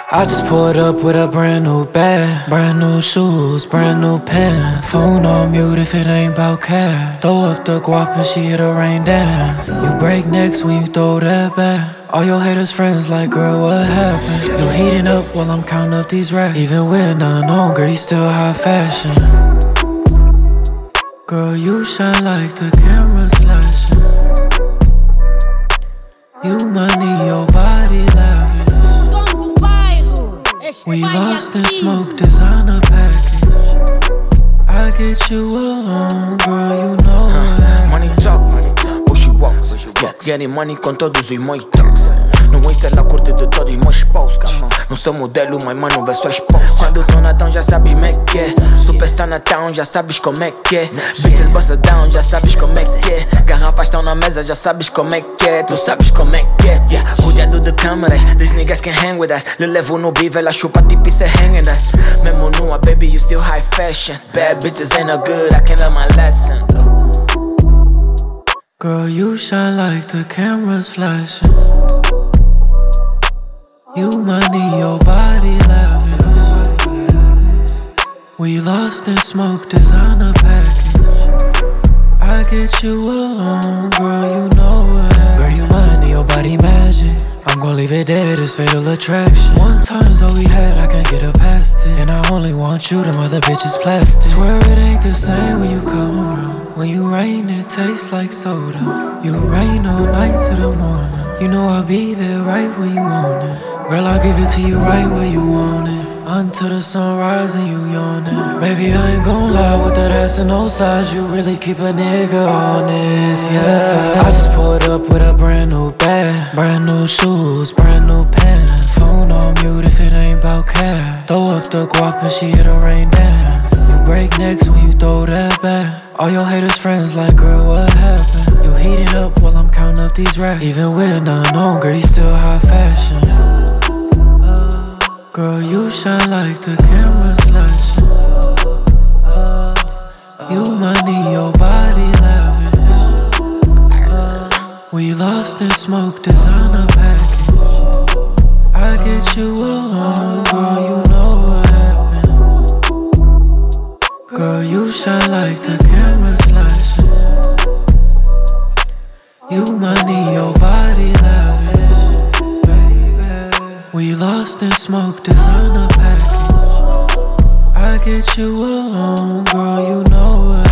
I just pulled up with a brand new bag, brand new shoes, brand new pen. Phone on mute if it ain't about cash. Throw up the guap and she hit a rain dance. You break necks when you throw that back. All your haters friends like, girl, what happened? You heating up while I'm counting up these racks. Even with none on, girl, you still high fashion. Girl, you shine like the camera's flashing. You money, your body lavish. We lost in smoke, designer package. I get you alone, girl, you know it. Money talk, push you walk. Getting money con todos os moi talks. Não entra na curte de todos os meus posts. Não sou modelo, mas mano, vê só esposa. Quando tô na town já sabes como é que é. Superstar na town já sabes como é que é. Bitches bust down, já sabes como é que é. Garrafas estão na mesa, já sabes como é que é. Tu sabes como é que é. Rodeado de câmeras, these niggas can hang with us. Lhe levo no beef, ela chupa tipo isso é hanging us. Mesmo nua, baby, you still high fashion. Bad bitches ain't no good, I can't learn my lesson. Girl, you shine like the camera's flashing. You money, your body lavish. We lost in smoke, designer package. I get you alone, girl, you know it. Girl, you money, your body magic. I'm gon' leave it dead, it's fatal attraction. One time's all we had, I can't get it past it. And I only want you, them other bitches plastic. Swear it ain't the same when you come around. When you rain, it tastes like soda. You rain all night to the morning. You know I'll be there right when you want it. Girl, I'll give it to you right where you want it. Until the sunrise and you yawning. Baby, I ain't gon' lie, with that ass and no size, you really keep a nigga honest, yeah. I just pulled up with a brand new bag, brand new shoes, brand new pen. Phone on mute if it ain't about cash. Throw up the guap and she hit a rain dance. You break necks when you throw that back. All your haters friends like, girl, what happened? You heating up while I'm counting up these racks. Even with none on, girl, you still high fashion. Girl, you shine like the camera's flashing. You money, your body lavish. We lost in smoke, designer package. I get you alone, girl, you know what happens. Girl, you shine like the camera's flashing. You money, your body lavish. We lost in smoke, designer package. I get you alone, girl, you know it.